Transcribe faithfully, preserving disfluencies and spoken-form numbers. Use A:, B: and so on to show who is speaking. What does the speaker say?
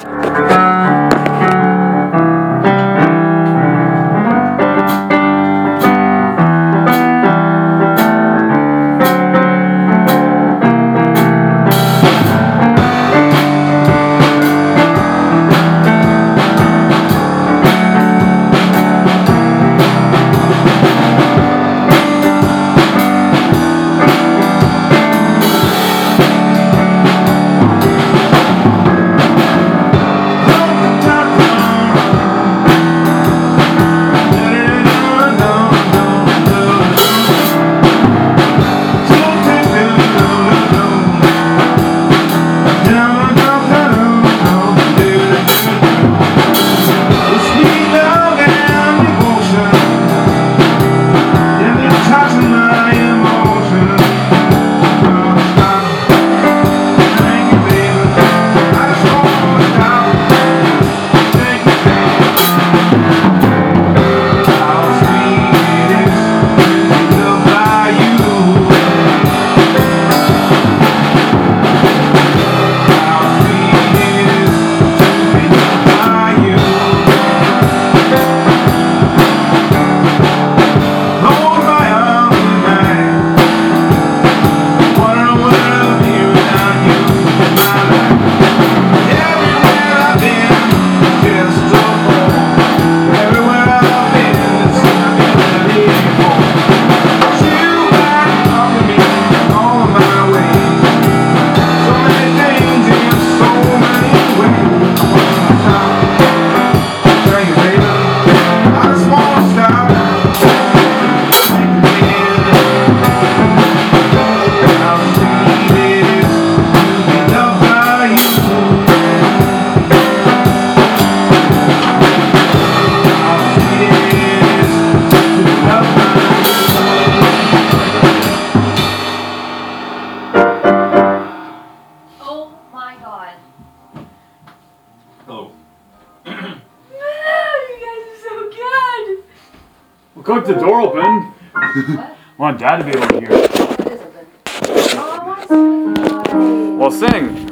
A: Hello.
B: You guys are so good.
C: We'll cook the door open.
B: What?
C: I want Dad to be able to hear.
B: It is open. Oh, I want to sing.
C: Well, sing.